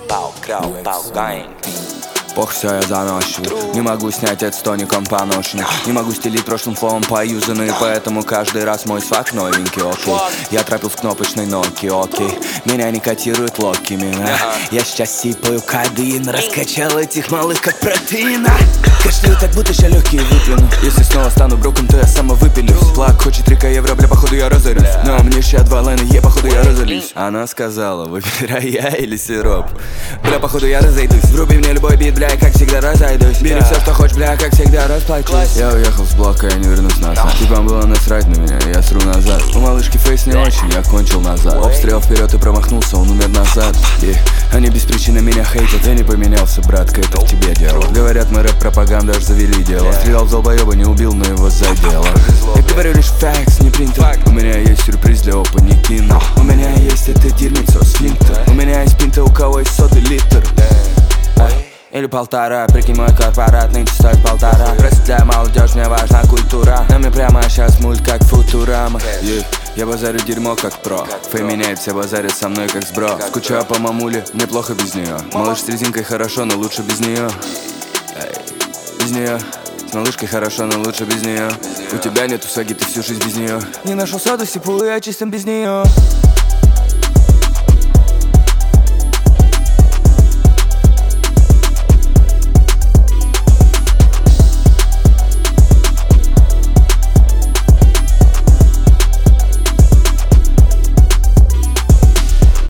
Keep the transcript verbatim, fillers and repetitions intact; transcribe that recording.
Пау, крау, пау, гайн. Ох, все, я заносчивый. Не могу снять этот тоником поношенный. Не могу стелить прошлым словом поюзанный. Поэтому каждый раз мой свак новенький, окей. Я трапил с кнопочной Nokia, окей. Меня не котируют лодки, меня. Я сейчас сипаю кадеин. Раскачал этих малых как протеина. Кашляю так, будто ща легкие выплюну. Если снова стану броком, то я самовыпилюсь. Плак хочет три евро, бля, походу я разорюсь. Но мне ща два лайна, е, походу я разорюсь. Она сказала, выбирай я или сироп. Бля, походу я разойдусь. Вруби мне любой бит, бля, как всегда разойдусь. Бери все, что хочешь, бля, как всегда расплачусь. Я уехал с блока, я не вернусь назад. Типам было насрать на меня, я сру назад. У малышки фейс не очень, я кончил назад. Обстрел вперед и промахнулся, он умер назад. И они без причины меня хейтят. Я не поменялся, братка, это в тебе дело. Говорят, мы рэп-пропаганда аж завели дело. Стрелял в долбоеба, не убил, но его задело. Я говорю лишь факс, не принтер. У меня есть сюрприз для опа, не кину. У меня есть это дерьмецо, сфинктер. У меня есть пинта, у кого есть сотый литр. Или полтора, прикинь, мой корпорат нынче стоит полтора. Просто для молодежь мне важна культура. На мне прямо сейчас мульт как Футурама. yeah. Я базарю дерьмо как про. Фэй меняет, все базарят со мной как с бро. Скучаю по мамуле, неплохо без нее. Малыш с резинкой хорошо, но лучше без нее. Без нее. С малышкой хорошо, но лучше без нее. У тебя нету саги, ты всю жизнь без нее. Не нашел соду, сипу, я чистым без нее.